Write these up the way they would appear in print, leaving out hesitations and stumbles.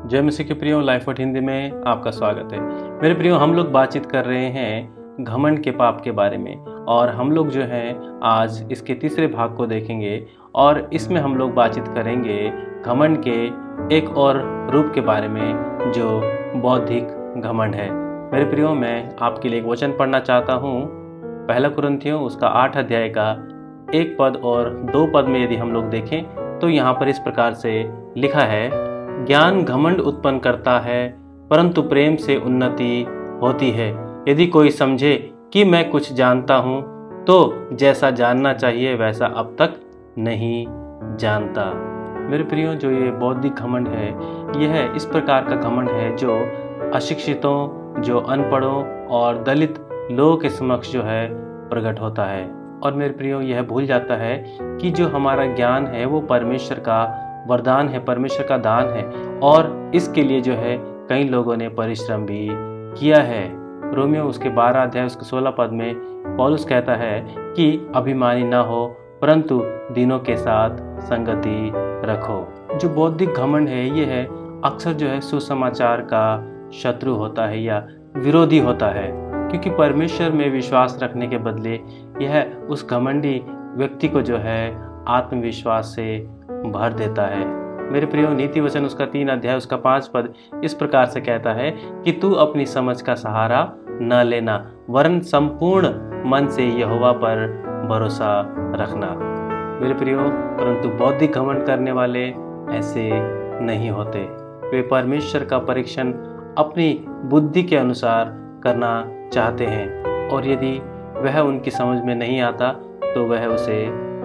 जय मसीह के प्रियो, लाइफ वर्ड हिंदी में आपका स्वागत है। मेरे प्रियो, हम लोग बातचीत कर रहे हैं घमंड के पाप के बारे में और हम लोग जो हैं आज इसके तीसरे भाग को देखेंगे और इसमें हम लोग बातचीत करेंगे घमंड के एक और रूप के बारे में जो बौद्धिक घमंड है। मेरे प्रियो, मैं आपके लिए एक वचन पढ़ना चाहता हूँ। पहला कुरिन्थियों उसका 8 अध्याय का 1 पद और 2 पद में यदि हम लोग देखें तो यहाँ पर इस प्रकार से लिखा है, ज्ञान घमंड उत्पन्न करता है परंतु प्रेम से उन्नति होती है। यदि कोई समझे कि मैं कुछ जानता हूँ तो जैसा जानना चाहिए वैसा अब तक नहीं जानता। मेरे प्रियो, जो ये बौद्धिक घमंड है यह इस प्रकार का घमंड है जो अशिक्षितों, जो अनपढ़ों और दलित लोगों के समक्ष जो है प्रकट होता है। और मेरे प्रियो, यह भूल जाता है कि जो हमारा ज्ञान है वो परमेश्वर का वरदान है, परमेश्वर का दान है और इसके लिए जो है कई लोगों ने परिश्रम भी किया है। रोमियो उसके 12 अध्याय उसके 16 पद में पौलुस कहता है कि अभिमानी ना हो परंतु दीनों के साथ संगति रखो। जो बौद्धिक घमंड है ये है अक्सर जो है सुसमाचार का शत्रु होता है या विरोधी होता है, क्योंकि परमेश्वर में विश्वास रखने के बदले यह उस घमंडी व्यक्ति को जो है आत्मविश्वास से भर देता है। मेरे प्रियो, नीति वचन उसका 3 अध्याय उसका 5 पद इस प्रकार से कहता है कि तू अपनी समझ का सहारा न लेना वरन संपूर्ण मन से यहोवा पर भरोसा रखना। मेरे प्रियो, परंतु बौद्धिक घमंड करने वाले ऐसे नहीं होते। वे परमेश्वर का परीक्षण अपनी बुद्धि के अनुसार करना चाहते हैं और यदि वह उनकी समझ में नहीं आता तो वह उसे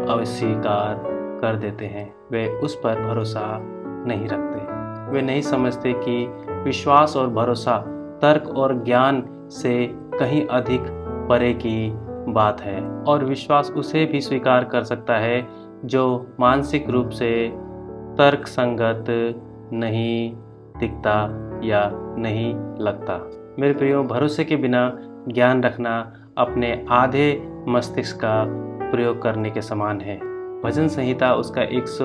अस्वीकार कर देते हैं। वे उस पर भरोसा नहीं रखते। वे नहीं समझते कि विश्वास और भरोसा तर्क और ज्ञान से कहीं अधिक परे की बात है और विश्वास उसे भी स्वीकार कर सकता है जो मानसिक रूप से तर्क संगत नहीं दिखता या नहीं लगता। मेरे प्रियो, भरोसे के बिना ज्ञान रखना अपने आधे मस्तिष्क का प्रयोग करने के समान है। भजन संहिता उसका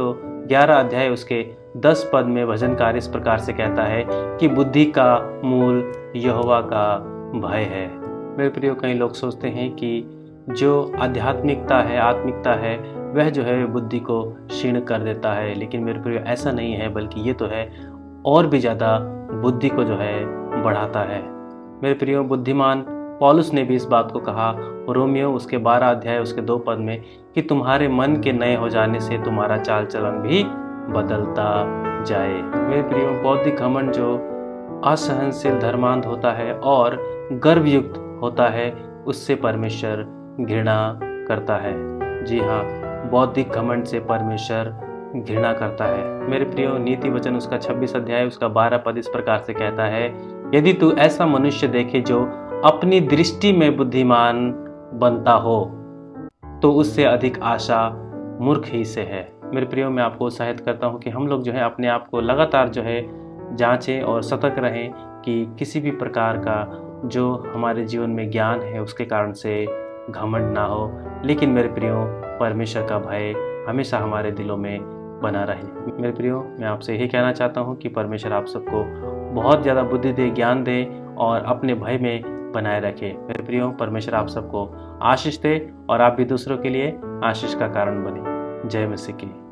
111 अध्याय उसके 10 पद में भजनकार इस प्रकार से कहता है कि बुद्धि का मूल यहोवा का भय है। मेरे प्रियो, कई लोग सोचते हैं कि जो आध्यात्मिकता है, आत्मिकता है, वह जो है बुद्धि को क्षीण कर देता है, लेकिन मेरे प्रियो ऐसा नहीं है, बल्कि ये तो है और भी ज़्यादा बुद्धि को जो है बढ़ाता है। मेरे प्रियो, बुद्धिमान पौलुस ने भी इस बात को कहा रोमियो उसके 12 अध्याय उसके 2 पद में कि तुम्हारे मन के नए हो जाने से तुम्हारा चाल चलन भी बदलता जाए। मेरे प्रियो, बौद्धिक घमंड जो असहनशील धर्मांध होता है और गर्वयुक्त होता है उससे परमेश्वर घृणा करता है। जी हाँ, बौद्धिक घमंड से परमेश्वर घृणा करता है। मेरे प्रियो, नीति वचन उसका 26 अध्याय उसका 12 पद इस प्रकार से कहता है, यदि तू ऐसा मनुष्य देखे जो अपनी दृष्टि में बुद्धिमान बनता हो तो उससे अधिक आशा मूर्ख ही से है। मेरे प्रियो, मैं आपको उत्साहित करता हूं कि हम लोग जो है अपने आप को लगातार जो है जांचें और सतर्क रहें कि किसी भी प्रकार का जो हमारे जीवन में ज्ञान है उसके कारण से घमंड ना हो, लेकिन मेरे प्रियो परमेश्वर का भय हमेशा हमारे दिलों में बना रहे। मेरे प्रियो, मैं आपसे यही कहना चाहता हूँ कि परमेश्वर आप सबको बहुत ज़्यादा बुद्धि दे, ज्ञान दे और अपने भय में बनाए रखे। मेरे प्रियो, परमेश्वर आप सबको आशीष दे और आप भी दूसरों के लिए आशीष का कारण बने। जय मसीह की।